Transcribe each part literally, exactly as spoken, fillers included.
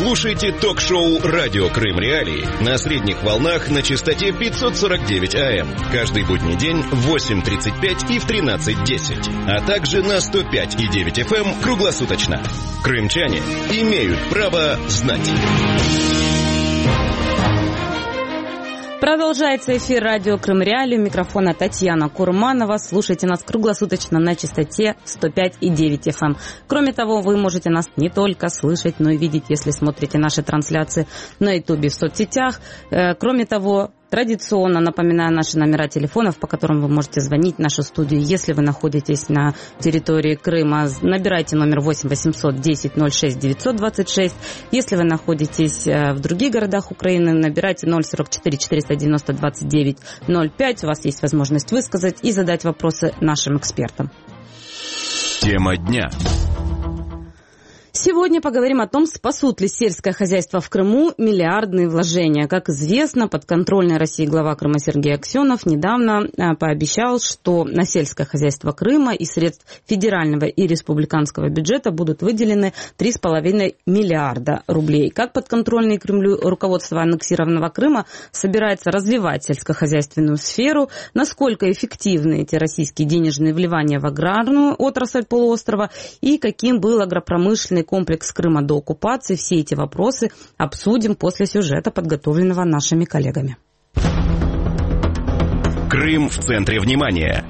Слушайте ток-шоу «Радио Крым Реалии» на средних волнах на частоте пятьсот сорок девять АМ. Каждый будний день в восемь тридцать пять и в тринадцать десять. А также на сто пять и девять эф эм круглосуточно. Крымчане имеют право знать. Продолжается эфир радио Крым Реалии. У микрофона Татьяна Курманова. Слушайте нас круглосуточно на частоте сто пять и девять эф эм. Кроме того, вы можете нас не только слышать, но и видеть, если смотрите наши трансляции на Ютубе, в соцсетях. Кроме того, традиционно напоминаю наши номера телефонов, по которым вы можете звонить в нашу студию. Если вы находитесь на территории Крыма, набирайте номер восемь восемьсот десять ноль шесть девятьсот двадцать шесть. Если вы находитесь в других городах Украины, набирайте ноль сорок четыре четыреста девяносто двадцать девять ноль пять. У вас есть возможность высказать и задать вопросы нашим экспертам. Тема дня. Сегодня поговорим о том, спасут ли сельское хозяйство в Крыму миллиардные вложения. Как известно, подконтрольный России глава Крыма Сергей Аксенов недавно пообещал, что на сельское хозяйство Крыма из средств федерального и республиканского бюджета будут выделены три с половиной миллиарда рублей. Как подконтрольное Кремлю руководство аннексированного Крыма собирается развивать сельскохозяйственную сферу, насколько эффективны эти российские денежные вливания в аграрную отрасль полуострова и каким был агропромышленный комплекс Крыма до оккупации. Все эти вопросы обсудим после сюжета, подготовленного нашими коллегами. Крым в центре внимания.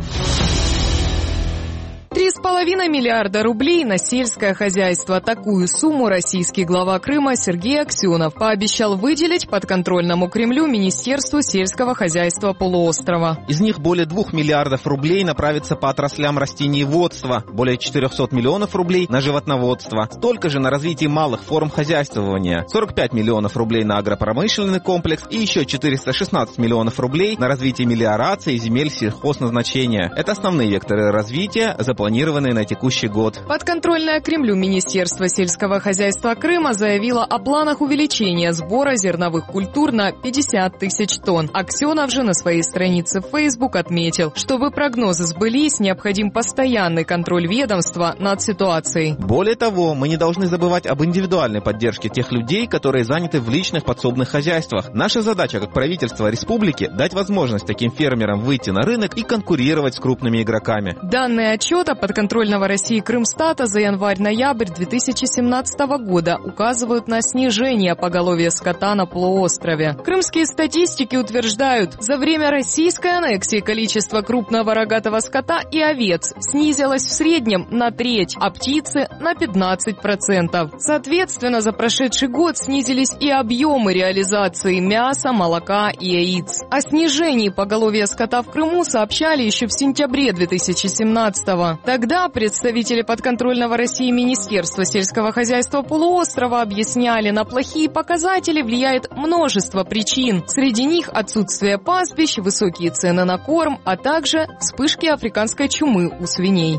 Три с половиной миллиарда рублей на сельское хозяйство. Такую сумму российский глава Крыма Сергей Аксенов пообещал выделить подконтрольному Кремлю Министерству сельского хозяйства полуострова. Из них более двух миллиардов рублей направится по отраслям растениеводства, более четырехсот миллионов рублей на животноводство, столько же на развитие малых форм хозяйствования, сорок пять миллионов рублей на агропромышленный комплекс и еще четыреста шестнадцать миллионов рублей на развитие мелиорации земель сельхозназначения. Это основные векторы развития, запланированные на текущий год. Подконтрольное Кремлю Министерство сельского хозяйства Крыма заявило о планах увеличения сбора зерновых культур на пятьдесят тысяч тонн. Аксенов же на своей странице в Facebook отметил, чтобы прогнозы сбылись, необходим постоянный контроль ведомства над ситуацией. Более того, мы не должны забывать об индивидуальной поддержке тех людей, которые заняты в личных подсобных хозяйствах. Наша задача как правительства республики дать возможность таким фермерам выйти на рынок и конкурировать с крупными игроками. Данные отчета подконтрольного России Крымстата за январь-ноябрь две тысячи семнадцатого года указывают на снижение поголовья скота на полуострове. Крымские статистики утверждают, за время российской аннексии количество крупного рогатого скота и овец снизилось в среднем на треть, а птицы на пятнадцать процентов. Соответственно, за прошедший год снизились и объемы реализации мяса, молока и яиц. О снижении поголовья скота в Крыму сообщали еще в сентябре две тысячи семнадцатого. Тогда представители подконтрольного России Министерства сельского хозяйства полуострова объясняли, на плохие показатели влияет множество причин. Среди них отсутствие пастбищ, высокие цены на корм, а также вспышки африканской чумы у свиней.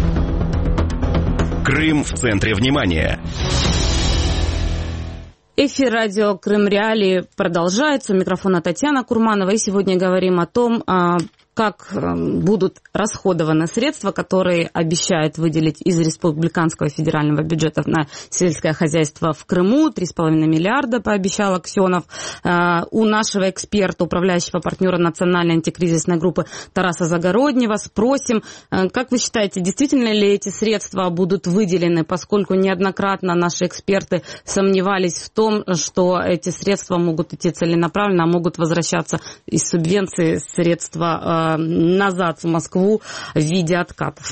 Крым в центре внимания. Эфир радио Крым Реалии продолжается. У микрофона Татьяна Курманова. И сегодня говорим о том, как будут расходованы средства, которые обещают выделить из республиканского федерального бюджета на сельское хозяйство в Крыму. три с половиной миллиарда пообещал Аксенов. У нашего эксперта, управляющего партнера национальной антикризисной группы Тараса Загороднего спросим, как вы считаете, действительно ли эти средства будут выделены, поскольку неоднократно наши эксперты сомневались в том, что эти средства могут идти целенаправленно, а могут возвращаться из субвенции средства назад в Москву в виде откатов.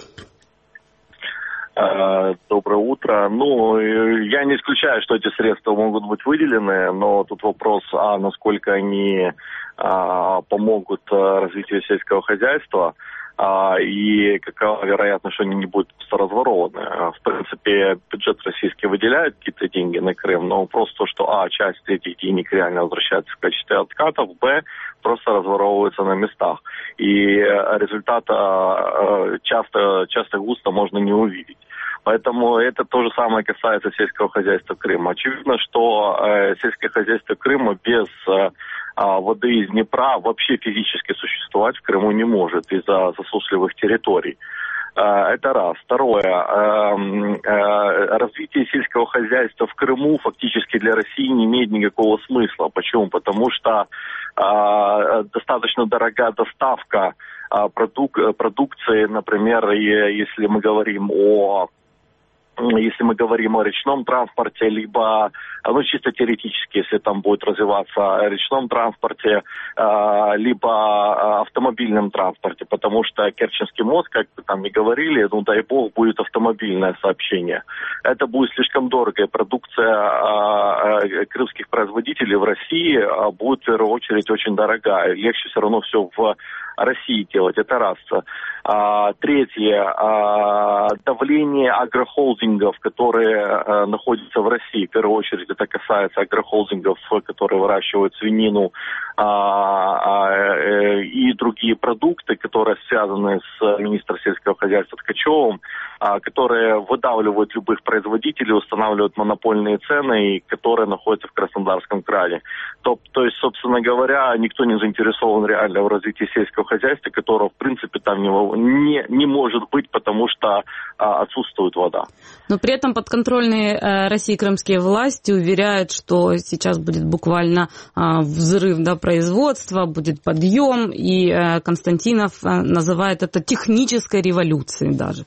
Доброе утро. Ну, я не исключаю, что эти средства могут быть выделены, но тут вопрос, а насколько они а, помогут развитию сельского хозяйства, а, и какова вероятность, что они не будут разворованы. В принципе, бюджет российский выделяет какие-то деньги на Крым, но вопрос то, что а, часть этих денег реально возвращается в качестве откатов, б, просто разворовываются на местах. И результата часто, часто густо можно не увидеть. Поэтому это то же самое касается сельского хозяйства Крыма. Очевидно, что э, сельское хозяйство Крыма без э, воды из Днепра вообще физически существовать в Крыму не может из-за засушливых территорий. Это раз. Второе. развитие сельского хозяйства в Крыму фактически для России не имеет никакого смысла. Почему? Потому что э, достаточно дорогая доставка э, продук, продукции, например, если мы говорим о Если мы говорим о речном транспорте, либо, ну, чисто теоретически, если там будет развиваться о речном транспорте, либо автомобильном транспорте, потому что Керченский мост, как вы там и говорили, ну, дай бог, будет автомобильное сообщение. Это будет слишком дорого, и продукция крымских производителей в России будет, в первую очередь, очень дорогая. Легче все равно все в России делать, это раз. А, третье, а, давление агрохолдингов, которые а, находятся в России, в первую очередь это касается агрохолдингов, которые выращивают свинину а, а, и другие продукты, которые связаны с министром сельского хозяйства Ткачевым, а, которые выдавливают любых производителей, устанавливают монопольные цены, и которые находятся в Краснодарском крае. То, то есть, собственно говоря, никто не заинтересован реально в развитии сельского хозяйства, которого, в принципе, там не, не, не может быть, потому что а, отсутствует вода. Но при этом подконтрольные э, России крымские власти уверяют, что сейчас будет буквально э, взрыв, да, производства, будет подъем, и э, Константинов э, называет это технической революцией даже.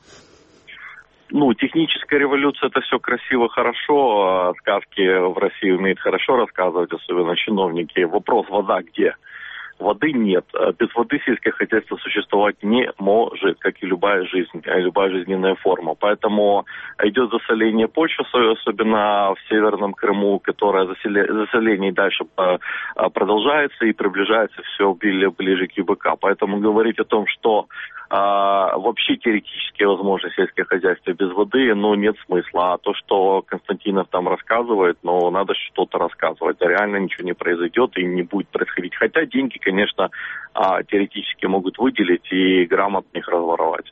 Ну, техническая революция — это все красиво, хорошо. Сказки в России умеют хорошо рассказывать, особенно чиновники. Вопрос: вода где? Воды нет. Без воды сельское хозяйство существовать не может, как и любая жизнь, любая жизненная форма. Поэтому идет засоление почвы, особенно в Северном Крыму, которое засоление дальше продолжается и приближается все ближе к ЮБК. Поэтому говорить о том, что а, вообще теоретически возможно сельское хозяйство без воды, ну, нет смысла. А то, что Константинов там рассказывает, ну, надо что-то рассказывать. А реально ничего не произойдет и не будет происходить. Хотя деньги, конечно, а, теоретически могут выделить и грамотно их разворовать.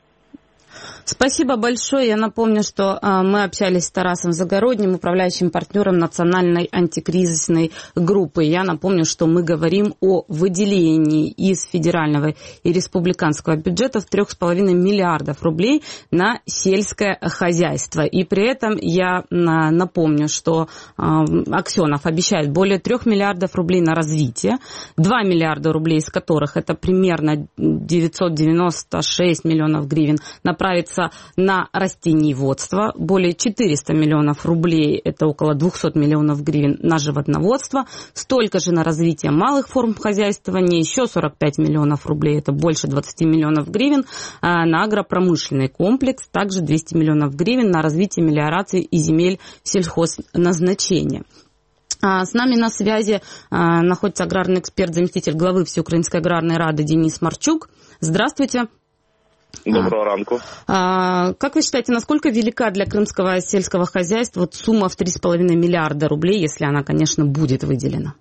Спасибо большое. Я напомню, что э, мы общались с Тарасом Загородним, управляющим партнером национальной антикризисной группы. Я напомню, что мы говорим о выделении из федерального и республиканского бюджетов трех с половиной миллиардов рублей на сельское хозяйство. И при этом я э, напомню, что э, Аксенов обещает более трех миллиардов рублей на развитие, два миллиарда рублей из которых это примерно девятьсот девяносто шесть миллионов гривен направится на растениеводство, более четыреста миллионов рублей, это около двести миллионов гривен, на животноводство, столько же на развитие малых форм хозяйствования, еще сорок пять миллионов рублей, это больше двадцать миллионов гривен, на агропромышленный комплекс, также двести миллионов гривен на развитие мелиорации и земель сельхозназначения. С нами на связи находится аграрный эксперт, заместитель главы Всеукраинской аграрной рады Денис Марчук. Здравствуйте. Доброго ранку. А, как вы считаете, насколько велика для крымского сельского хозяйства вот сумма в три с половиной миллиарда рублей, если она, конечно, будет выделена?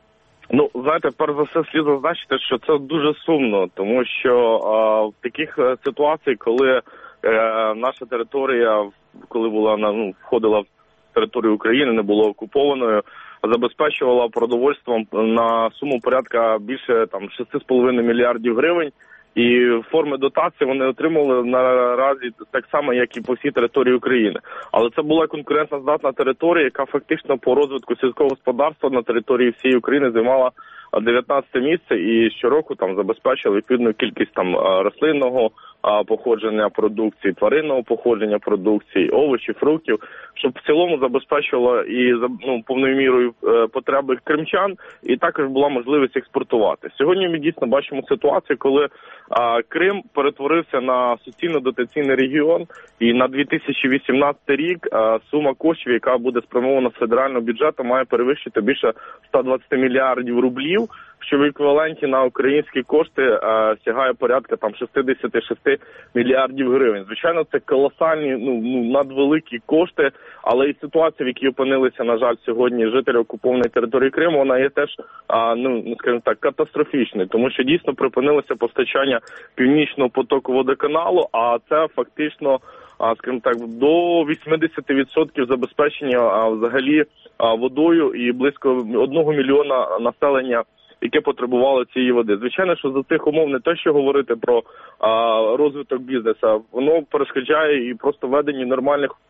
Ну, знаєте, перш за все слід зазначити, що це дуже сумно, тому що а, в таких ситуаціях, коли е, наша територія, коли була ну, входила в територію України, не було окупованою, забезпечувала продовольством на суму порядка більше там шість з половиною мільярдів гривень. І форми дотації вони отримали наразі так само, як і по всій території України. Але це була конкурентно-здатна територія, яка фактично по розвитку сільського господарства на території всієї України займала дев'ятнадцяте місце і щороку там забезпечили відповідну кількість там рослинного походження продукції, тваринного походження продукції, овочів, фруктів, щоб в цілому забезпечувало і ну, повною мірою потреби кримчан, і також була можливість експортувати. Сьогодні ми дійсно бачимо ситуацію, коли а, Крим перетворився на суцільно-дотаційний регіон, і на дві тисячі вісімнадцятий рік а, сума коштів, яка буде спрямована з федерального бюджету, має перевищити більше сто двадцять мільярдів рублів, що в еквіваленті на українські кошти а, сягає порядка там шістдесят шість мільярдів гривень. Звичайно, це колосальні, ну, ну надвеликі кошти, але і ситуація, в якій опинилися, на жаль, сьогодні жителі окупованої території Криму, вона є теж, а, ну, скажімо так, катастрофічною, тому що дійсно припинилося постачання Північного потоку водоканалу, а це фактично, а, скажімо так, до вісімдесят відсотків забезпечення а, взагалі а, водою і близько одного мільйона населення, яке потребувало цієї води. Звичайно, що за цих умов не те, що говорити про а, розвиток бізнесу, воно перешкоджає і просто веденню нормальних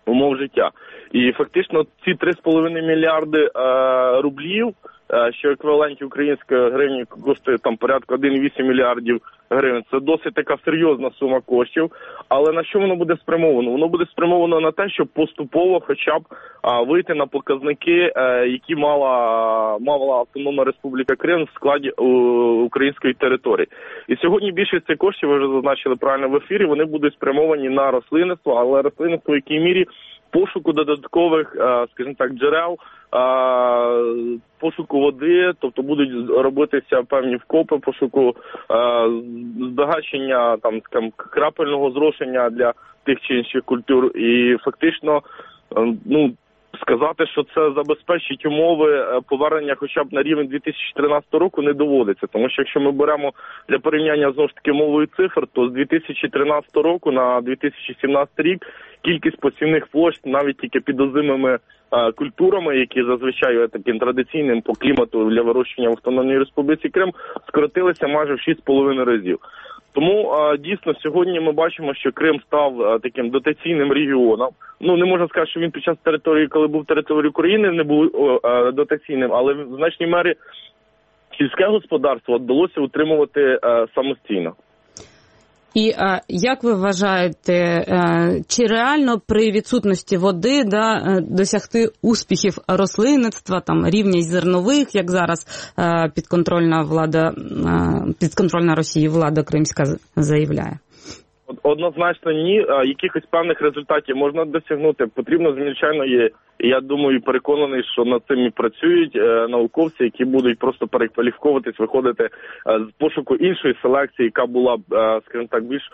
умов життя. І фактично ці три з половиною мільярди е, рублів, е, що еквіваленті української гривні коштує там порядку один цілих вісім мільярдів гривень, це досить така серйозна сума коштів. Але на що воно буде спрямовано? Воно буде спрямовано на те, щоб поступово хоча б а, вийти на показники, е, які мала, мала Автономна Республіка Крим в складі е, української території. І сьогодні більшість цих коштів, ви вже зазначили правильно в ефірі, вони будуть спрямовані на рослинництво, але рослинництво в якій мірі пошуку додаткових, скажімо так, джерел, пошуку води, тобто будуть робитися певні вкопи, пошуку збагачення там, скажімо, крапельного зрошення для тих чи інших культур. І фактично, ну, сказати, що це забезпечить умови повернення хоча б на рівень дві тисячі тринадцятого року не доводиться. Тому що якщо ми беремо для порівняння знову ж таки мовою цифр, то з дві тисячі тринадцятого року на дві тисячі сімнадцятий рік кількість посівних площ навіть тільки під озимими е, культурами, які зазвичай є таким традиційним по клімату для вирощування в Автономній Республіці Крим, скоротилися майже в шість з половиною разів. Тому а, дійсно сьогодні ми бачимо, що Крим став а, таким дотаційним регіоном. Ну, не можна сказати, що він під час території, коли був територією України, не був а, дотаційним, але в значній мері сільське господарство вдалося утримувати а, самостійно. І а, як ви вважаєте, а, чи реально при відсутності води да, досягти успіхів рослинництва, там рівня зернових, як зараз а, підконтрольна влада, а, підконтрольна Росії влада кримська заявляє? Однозначно ні. Якихось певних результатів можна досягнути. Потрібно, звичайно, є. І я думаю, переконаний, що над цим і працюють науковці, які будуть просто перекваліфіковуватись, виходити з пошуку іншої селекції, яка була, скажімо так, більш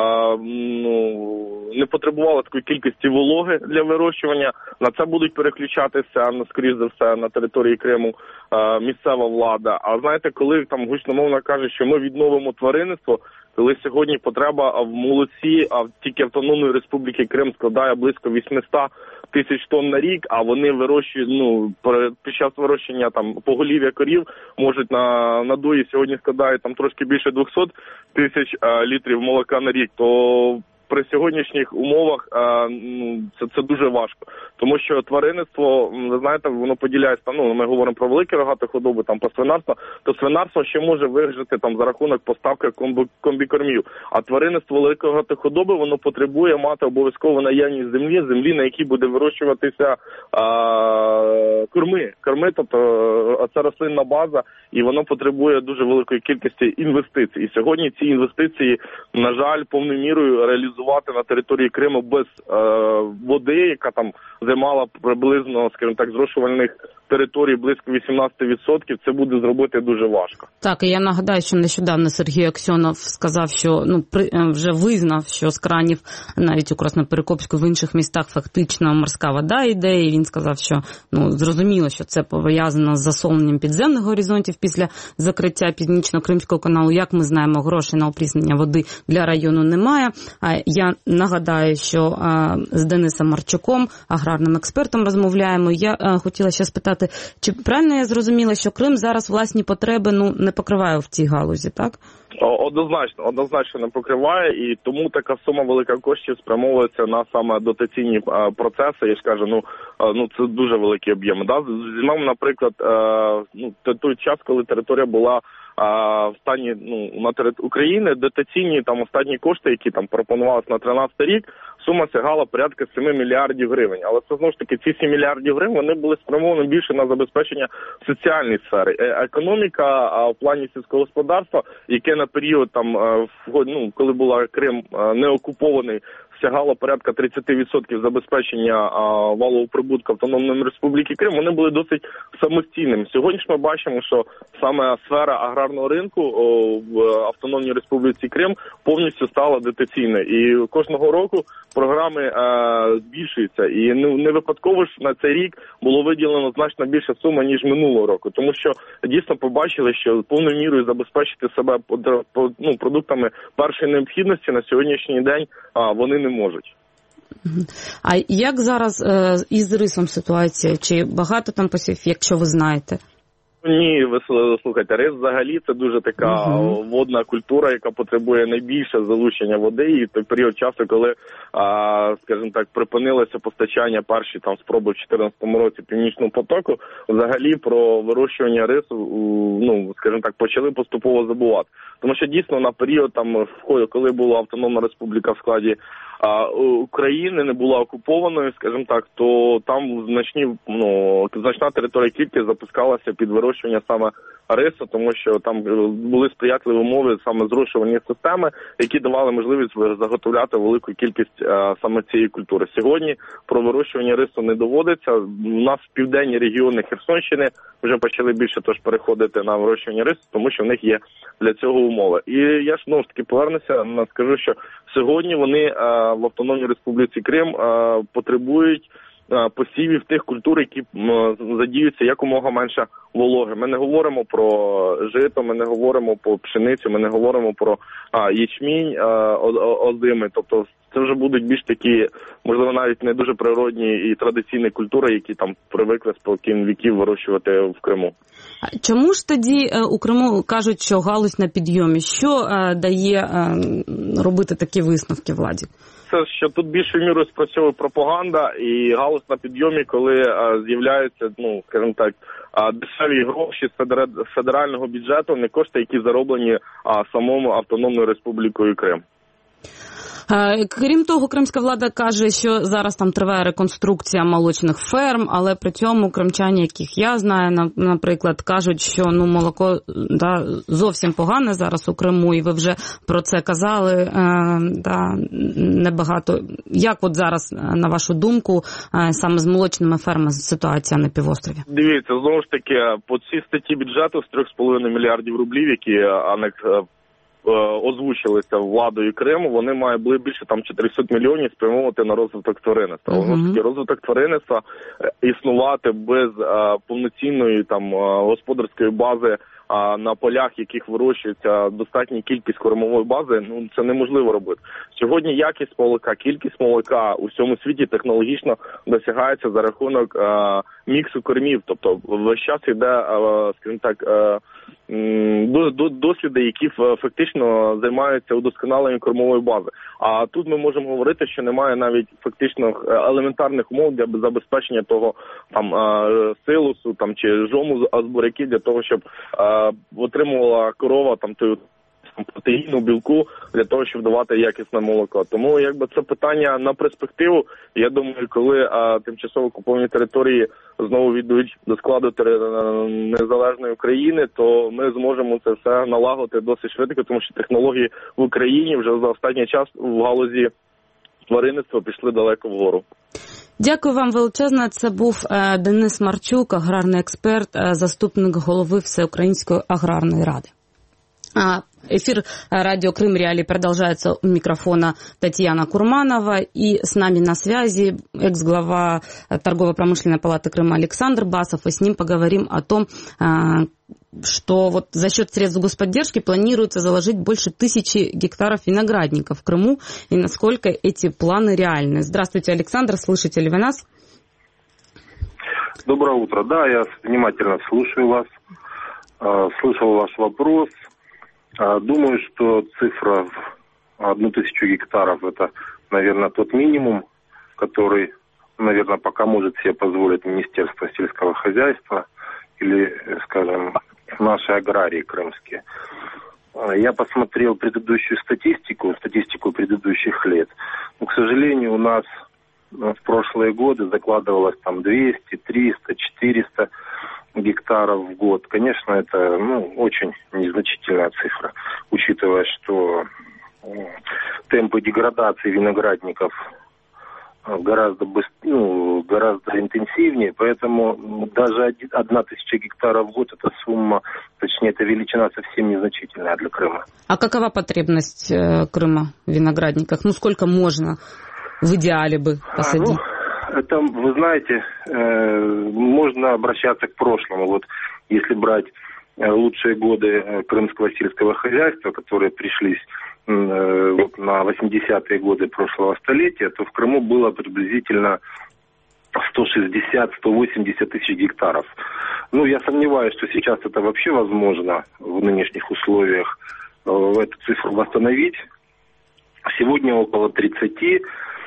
ну, не потребувала такої кількості вологи для вирощування. На це будуть переключатися, ну, скоріш за все, на території Криму місцева влада. А знаєте, коли там гучномовно кажуть, що ми відновимо тваринництво, коли сьогодні потреба в молоці, а тільки Автономної Республіки Крим складає близько вісімсот тисяч тонн на рік, а вони вирощують, ну, під час вирощення там поголів'я корів можуть на надої сьогодні складають там трошки більше двісті тисяч літрів молока на рік, то при сьогоднішніх умовах це, це дуже важко. Тому що тваринництво, ви знаєте, воно поділяється, ну, ми говоримо про великі рогати худоби, там, по свинарство, то свинарство ще може вижити там за рахунок поставки комбікормів. А тваринництво великої рогати худоби, воно потребує мати обов'язково наявність землі, землі, на якій буде вирощуватися а, корми. Корми, тобто це рослинна база, і воно потребує дуже великої кількості інвестицій. І сьогодні ці інвестиції, на жаль, повною мірою реалізувати на території Криму без е, води, яка там займала приблизно, скажімо так, зрошувальних територій близько вісімнадцять відсотків, це буде зробити дуже важко. Так, і я нагадаю, що нещодавно Сергій Аксьонов сказав, що ну при, вже визнав, що з кранів навіть у Красноперекопську, в інших містах фактично морська вода йде, і він сказав, що ну зрозуміло, що це пов'язано з засоленням підземних горизонтів після закриття Північно-Кримського каналу. Як ми знаємо, грошей на опріснення води для району немає. А я нагадаю, що а, з Денисом Марчуком, аграрним експертом, розмовляємо. Я а, хотіла ще спитати, чи правильно я зрозуміла, що Крим зараз власні потреби ну не покриває в цій галузі, так? Однозначно, однозначно не покриває, і тому така сума велика коштів спрямовується на саме дотаційні а, процеси. Я ж кажу, ну, а, ну це дуже великі об'єми. Да? Візьмемо, наприклад, а, ну, той час, коли територія була а, в стані ну, на території України, дотаційні там останні кошти, які там пропонувалися на тринадцятий рік, сума сягала порядка сім мільярдів гривень. Але це, знову ж таки, ці сім мільярдів гривень, вони були спрямовані більше на забезпечення соціальної сфери. Економіка а, в плані сільського господарства, яке на період, там, ну, коли була Крим не окупований, сягало порядка тридцять відсотків забезпечення а, валового прибутку Автономної Республіки Крим, вони були досить самостійними. Сьогодні ж ми бачимо, що саме сфера аграрного ринку о, в Автономній Республіці Крим повністю стала дотаційною. І кожного року програми а, збільшуються. І ну, не випадково ж на цей рік було виділено значно більша сума, ніж минулого року. Тому що дійсно побачили, що повною мірою забезпечити себе ну, продуктами першої необхідності на сьогоднішній день а, вони не можуть. А як зараз е, із рисом ситуація? Чи багато там посівів, якщо ви знаєте? Ні, ви слухайте, рис взагалі це дуже така uh-huh. водна культура, яка потребує найбільше залучення води. І той період часу, коли, а, скажімо так, припинилося постачання перші там спроби в дві тисячі чотирнадцятому році Північного потоку, взагалі про вирощування рису, ну, скажімо так, почали поступово забувати. Тому що дійсно на період, там, коли була Автономна Республіка в складі а, України, не була окупованою, скажімо так, то там значні, ну, значна територія кількість запускалася під вирощування саме рису, тому що там були сприятливі умови саме зрошувальні системи, які давали можливість заготовляти велику кількість а, саме цієї культури. Сьогодні про вирощування рису не доводиться. У нас південні регіони Херсонщини вже почали більше тож переходити на вирощування рису, тому що в них є для цього умови. І я ж знову ж таки повернуся, скажу, що сьогодні вони а, в Автономній Республіці Крим а, потребують посівів тих культур, які задіються якомога менше вологи. Ми не говоримо про жито, ми не говоримо про пшеницю, ми не говоримо про а, ячмінь а, озими. Тобто це вже будуть більш такі, можливо, навіть не дуже природні і традиційні культури, які там привикли спокійно віків вирощувати в Криму. Чому ж тоді у Криму кажуть, що галузь на підйомі? Що а, дає а, робити такі висновки владі? Це, що тут більшою мірою спрацьовує пропаганда і галузь на підйомі, коли а, з'являються, ну, скажімо так, а, дешеві гроші з федерального бюджету, не кошти, які зароблені а, самому Автономною Республікою Крим. Крім того, кримська влада каже, що зараз там триває реконструкція молочних ферм, але при цьому кримчані, яких я знаю, наприклад, кажуть, що ну молоко да, зовсім погане зараз у Криму, і ви вже про це казали да, небагато. Як от зараз, на вашу думку, саме з молочними фермами ситуація на півострові? Дивіться, знову ж таки, по цій статті бюджету з три з половиною мільярдів рублів, які анекс озвучилися владою Криму, вони мають більше там чотириста мільйонів спрямовувати на розвиток тваринництва. Uh-huh. Воно таки розвиток тваринництва існувати без а, повноцінної там а, господарської бази а, на полях, яких вирощується достатня кількість кормової бази, ну це неможливо робити. Сьогодні якість молока, кількість молока у всьому світі технологічно досягається за рахунок а, міксу кормів. Тобто весь час йде, а, скажімо так, а, досліди, які фактично займаються удосконаленням кормової бази. А тут ми можемо говорити, що немає навіть фактично елементарних умов для забезпечення того там силосу там чи жому з буряків для того, щоб отримувала корова там ту протеїну, білку для того, щоб давати якісне молоко. Тому якби це питання на перспективу. Я думаю, коли а, тимчасово окуповані території знову відійдуть до складу незалежної України, то ми зможемо це все налагодити досить швидко, тому що технології в Україні вже за останній час в галузі тваринництва пішли далеко вгору. Дякую вам величезно. Це був Денис Марчук, аграрний експерт, заступник голови Всеукраїнської аграрної ради. Эфир радио Крым Реалии продолжается. У микрофона Татьяна Курманова. И с нами на связи экс-глава Торгово-промышленной палаты Крыма Александр Басов. И с ним поговорим о том, что вот за счет средств господдержки планируется заложить больше тысячи гектаров виноградников в Крыму. И насколько эти планы реальны. Здравствуйте, Александр. Слышите ли вы нас? Доброе утро. Да, я внимательно слушаю вас. Слышал ваш вопрос. Думаю, что цифра в одну тысячу гектаров – это, наверное, тот минимум, который, наверное, пока может себе позволить Министерство сельского хозяйства или, скажем, наши аграрии крымские. Я посмотрел предыдущую статистику, статистику предыдущих лет. Но, к сожалению, у нас в прошлые годы закладывалось там двести, триста, четыреста гектаров в год. Конечно, это ну, очень незначительная цифра, учитывая, что темпы деградации виноградников гораздо быстрее, ну, гораздо интенсивнее, поэтому даже одна тысяча гектаров в год, это сумма, точнее, это величина совсем незначительная для Крыма. А какова потребность э, Крыма в виноградниках? Ну, сколько можно в идеале бы посадить? А, ну, это, вы знаете, э, можно обращаться к прошлому. Вот если брать э, лучшие годы э, крымского сельского хозяйства, которые пришлись э, вот, на восьмидесятые годы прошлого столетия, то в Крыму было приблизительно сто шестьдесят - сто восемьдесят тысяч гектаров. Ну, я сомневаюсь, что сейчас это вообще возможно в нынешних условиях эту цифру восстановить. Сегодня около тридцати,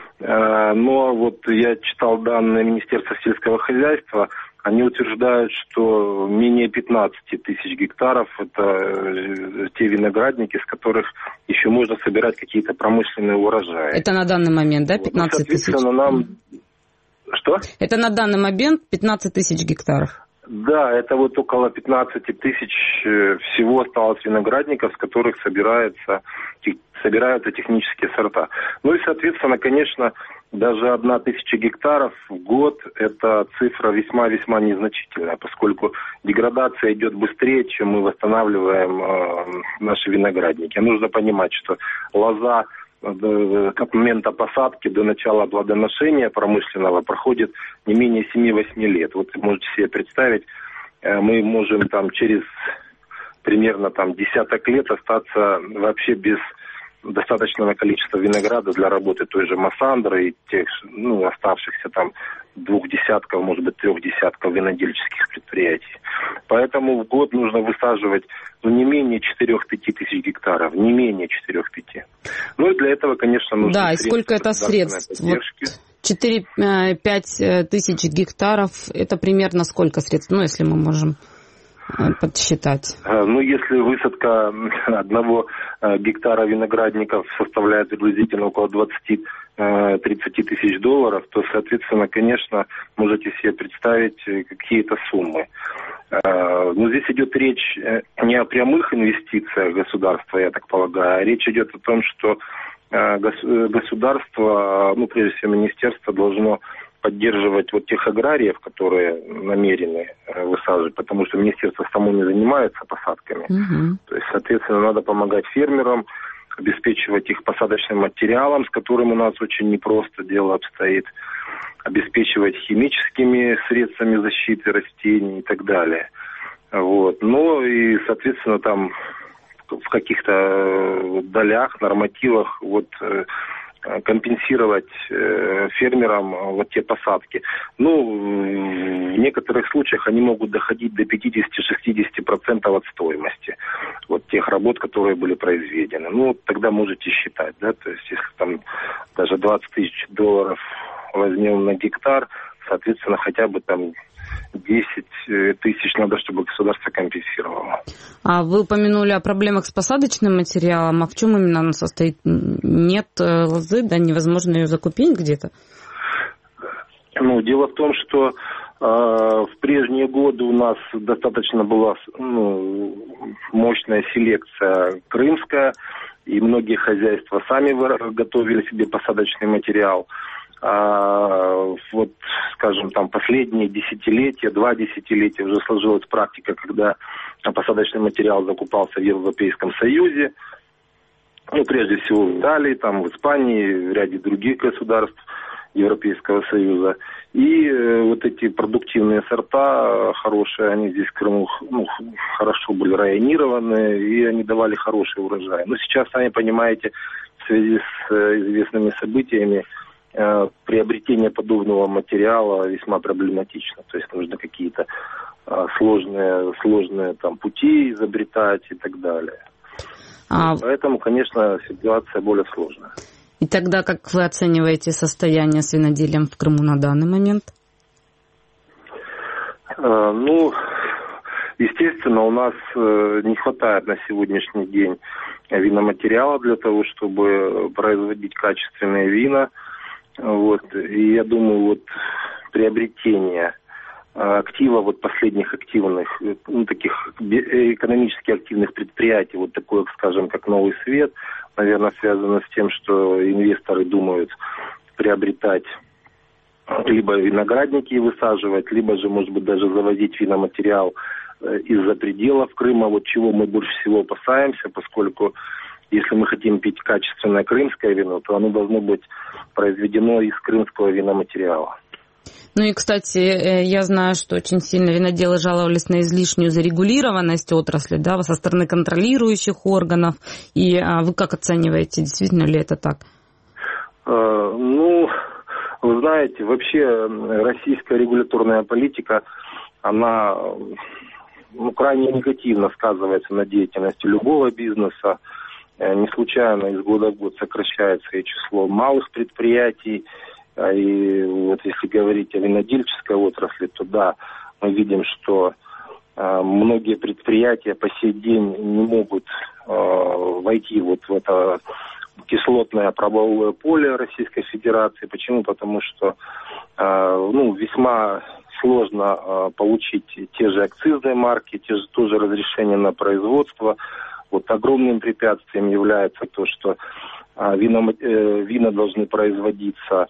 но вот я читал данные Министерства сельского хозяйства, они утверждают, что менее пятнадцати тысяч гектаров – это те виноградники, с которых еще можно собирать какие-то промышленные урожаи. Это на данный момент, да, пятнадцать тысяч? Ну, нам... Что? Это на данный момент пятнадцать тысяч гектаров? Да, это вот около пятнадцати тысяч всего осталось виноградников, с которых собирается, собираются технические сорта. Ну и, соответственно, конечно, даже одна тысяча гектаров в год – это цифра весьма-весьма незначительная, поскольку деградация идет быстрее, чем мы восстанавливаем э, наши виноградники. Нужно понимать, что лоза от момента посадки до начала плодоношения промышленного проходит не менее семи-восьми лет. Вот можете себе представить, мы можем там через примерно там десяток лет остаться вообще без достаточного количества винограда для работы той же Массандры и тех, ну, оставшихся там двух десятков, может быть, трех десятков винодельческих предприятий. Поэтому в год нужно высаживать ну, не менее четырех-пяти тысяч гектаров, не менее четырех-пяти. Ну и для этого, конечно, нужно... Да, и сколько это средств? Вот четыре-пять тысяч гектаров, это примерно сколько средств? Ну, если мы можем подсчитать. Ну, если высадка одного гектара виноградников составляет приблизительно около двадцати-тридцати тысяч долларов, то, соответственно, конечно, можете себе представить какие-то суммы. Но здесь идет речь не о прямых инвестициях государства, я так полагаю, а речь идет о том, что государство, ну, прежде всего, министерство должно поддерживать вот тех аграриев, которые намерены высаживать, потому что министерство само не занимается посадками. Uh-huh. То есть, соответственно, надо помогать фермерам, обеспечивать их посадочным материалом, с которым у нас очень непросто дело обстоит, обеспечивать химическими средствами защиты растений и так далее. Вот. Ну и, соответственно, там в каких-то долях, нормативах вот компенсировать э, фермерам вот те посадки. Ну, в некоторых случаях они могут доходить до пятидесяти-шестидесяти процентов от стоимости вот тех работ, которые были произведены. Ну, тогда можете считать, да, то есть если там даже двадцать тысяч долларов возьмем на гектар, соответственно, хотя бы там десять тысяч надо, чтобы государство компенсировало. А вы упомянули о проблемах с посадочным материалом. А в чем именно она состоит? Нет лозы, да, невозможно ее закупить где-то? Ну, дело в том, что э, в прежние годы у нас достаточно была ну, мощная селекция крымская, и многие хозяйства сами готовили себе посадочный материал. А, вот, скажем, там последние десятилетия, два десятилетия уже сложилась практика, когда посадочный материал закупался в Европейском Союзе, ну, прежде всего в Италии, там, в Испании, в ряде других государств Европейского Союза. И э, вот эти продуктивные сорта хорошие, они здесь в Крыму ну, хорошо были районированы, и они давали хороший урожай. Но сейчас, сами понимаете, в связи с э, известными событиями, приобретение подобного материала весьма проблематично. То есть нужно какие-то а, сложные, сложные там, пути изобретать и так далее. А... Поэтому, конечно, ситуация более сложная. И тогда как вы оцениваете состояние с виноделием в Крыму на данный момент? А, ну, естественно, у нас не хватает на сегодняшний день виноматериала для того, чтобы производить качественные вина. Вот. И я думаю, вот приобретение актива вот последних активных, ну, таких экономически активных предприятий, вот такое, скажем, как Новый Свет, наверное, связано с тем, что инвесторы думают приобретать либо виноградники и высаживать, либо же, может быть, даже завозить виноматериал из-за пределов Крыма, вот чего мы больше всего опасаемся, поскольку если мы хотим пить качественное крымское вино, то оно должно быть произведено из крымского виноматериала. Ну и, кстати, я знаю, что очень сильно виноделы жаловались на излишнюю зарегулированность отрасли, да, со стороны контролирующих органов. И а вы как оцениваете, действительно ли это так? Э, ну, Вы знаете, вообще российская регуляторная политика, она ну, крайне негативно сказывается на деятельности любого бизнеса. Не случайно из года в год сокращается и число малых предприятий. И вот если говорить о винодельческой отрасли, то да, мы видим, что э, многие предприятия по сей день не могут э, войти вот в это кислотное правовое поле Российской Федерации. Почему? Потому что э, ну, весьма сложно э, получить те же акцизные марки, те же тоже разрешения на производство. Вот огромным препятствием является то, что э, вина, э, вина должны производиться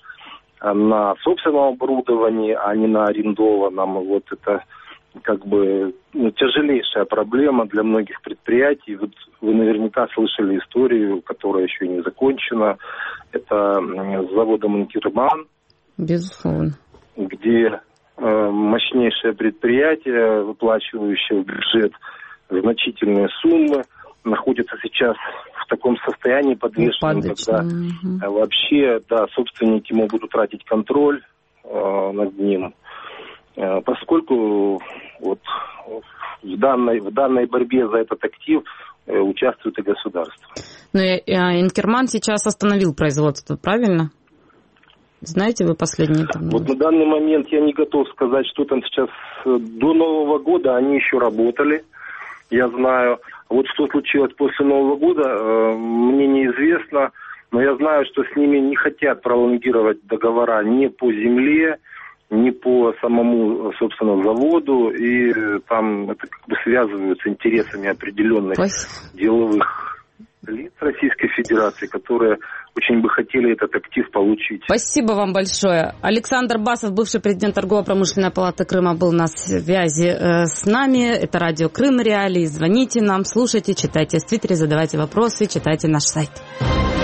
на собственном оборудовании, а не на арендованном. Вот это как бы ну, тяжелейшая проблема для многих предприятий. Вот вы наверняка слышали историю, которая еще не закончена. Это с заводом «Инкерман». Безусловно. Где э, мощнейшее предприятие, выплачивающее в бюджет значительные суммы, находится сейчас в таком состоянии подвешенном, когда угу. вообще, да, собственники могут утратить контроль э, над ним, э, поскольку вот в данной, в данной борьбе за этот актив э, участвует и государство. Но Инкерман сейчас остановил производство, правильно? Знаете вы последние там? Вот на данный момент я не готов сказать, что там сейчас. До Нового года они еще работали, я знаю. Вот что случилось после Нового года, э, мне неизвестно, но я знаю, что с ними не хотят пролонгировать договора ни по земле, ни по самому, собственно, заводу, и э, там это как бы связывают с интересами определенных Спасибо. деловых лиц Российской Федерации, которые очень бы хотели этот актив получить. Спасибо вам большое. Александр Басов, бывший президент Торгово-промышленной палаты Крыма, был на связи э, с нами. Это радио Крым Реалии. Звоните нам, слушайте, читайте в Твиттере, задавайте вопросы, читайте наш сайт.